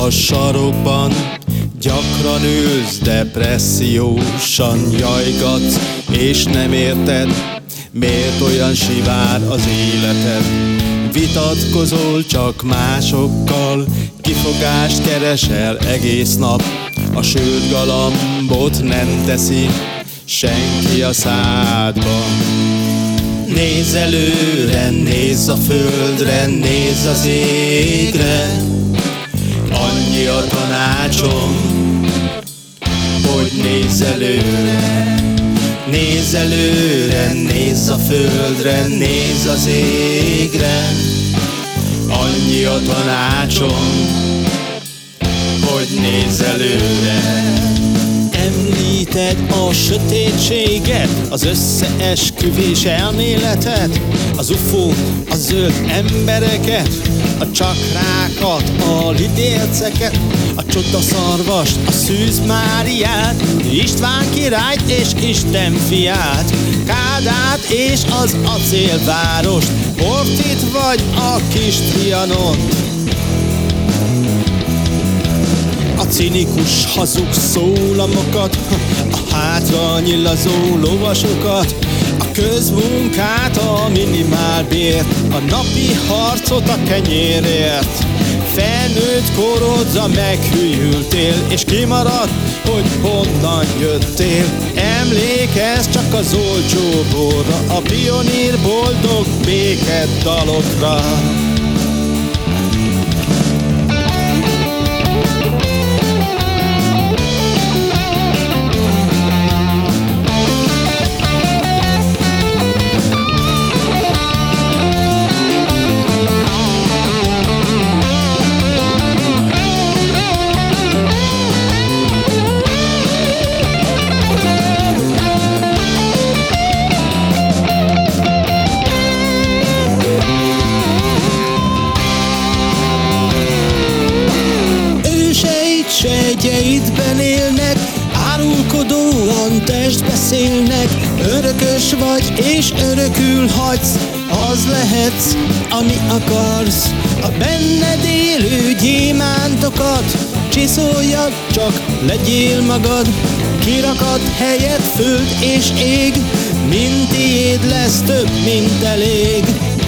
a sarokban, gyakran ülsz, depressziósan jajgatsz, és nem érted, miért olyan sivár az életed. Vitatkozol csak másokkal, kifogást keresel egész nap, a sült galambot nem teszi senki a szádba. Nézz előre, nézz a földre, nézz az égre, annyi a tanácsom, hogy nézz előre. Nézz előre, nézz a földre, nézz az égre, annyi a tanácsom, hogy nézz előre. Említed a sötétséget, az összeesküvés elméletet, az UFO, a zöld embereket, a csakrákat, a lidérceket, a csodaszarvast, a Szűz Máriát, István királyt és Isten fiát, Kádát és az acélvárost, Horthit vagy a kis Trianont. A cinikus hazug szólamokat, a hátra nyilazó lovasokat, a közmunkát, a minimálbért, a napi harcot a kenyérért. Felnőtt korodra meghűltél, és kimaradt, hogy honnan jöttél. Emlékezz csak az olcsó borra, a pionír boldog béked dalokra. Sejtjeidben élnek, árulkodóan testbeszélnek. Örökös vagy és örökül hagysz, az lehetsz, ami akarsz. A benned élő gyémántokat csiszoljad, csak legyél magad. Kirakad helyet föld és ég, mint tiéd lesz több, mint elég.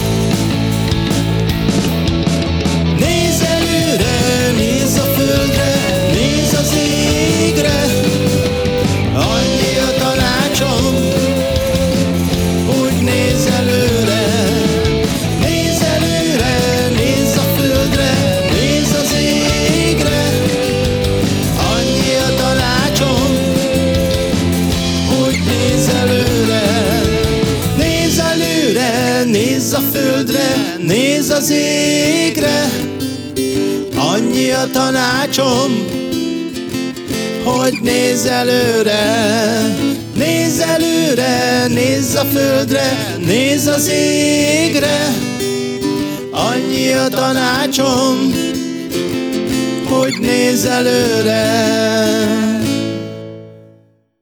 Nézz előre, nézz a földre, nézz az égre, annyi a tanácsom, hogy nézz előre. Nézz előre, nézz a földre, nézz az égre, annyi a tanácsom, hogy nézz előre. Nézz előre, nézz a földre, nézz az égre, annyi a tanácsom, hogy nézz előre. Nézz előre, nézz a földre, nézz az égre, annyi a tanácsom, hogy nézz előre.